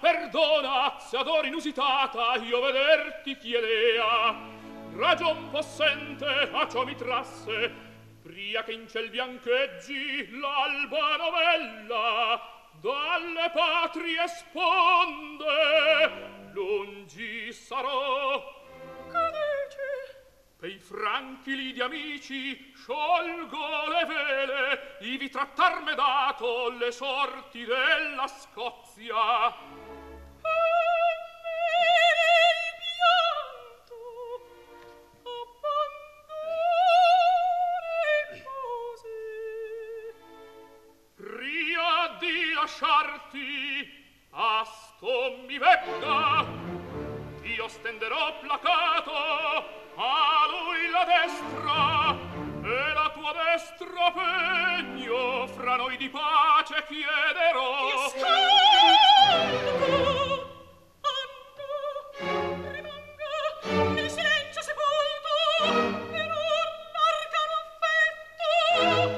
perdona, se ad ora inusitata io vederti chiedea. Ragion possente a ciò mi trasse, pria che in ciel biancheggi l'alba novella dalle patrie sponde. Lungi sarò, che dici? Pei franchi lì di amici sciolgo le vele, ivi trattarme dato le sorti della Scozia. E me il pianto abbandonare così. Pria di lasciarti, asto mi venga, io stenderò placato a lui la destra, e la tua destra pegno fra noi di pace chiederò. Io scanto, Anno, rimanga nel silenzio sepolto per un arcano affetto.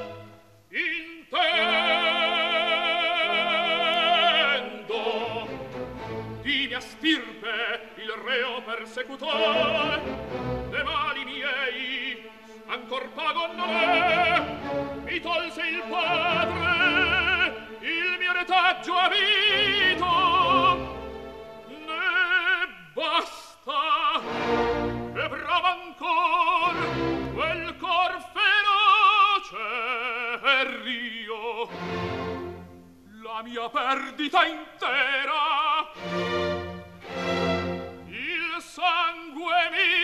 Intendo di mia stirpe il reo persecutore, de mali miei ancor pago non è, mi tolse il padre, il mio retaggio avito, ne basta, e brava ancor quel cor feroce e rio, la mia perdita intera, il sangue mio